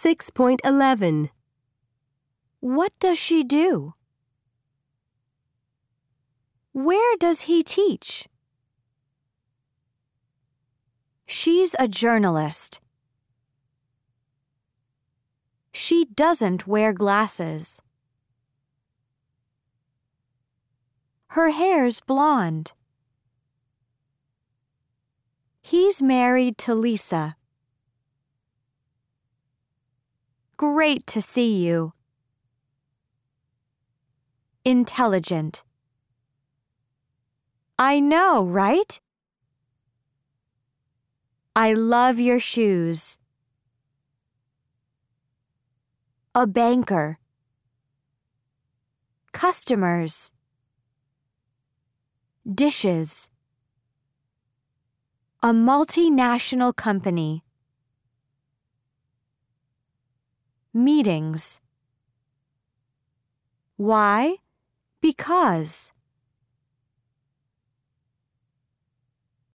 6.11. What does she do? Where does he teach? She's a journalist. She doesn't wear glasses. Her hair's blonde. He's married to Lisa. Great to see you. Intelligent. I know, right? I love your shoes. A banker. Customers. Dishes. A multinational company. Meetings. Why? Because.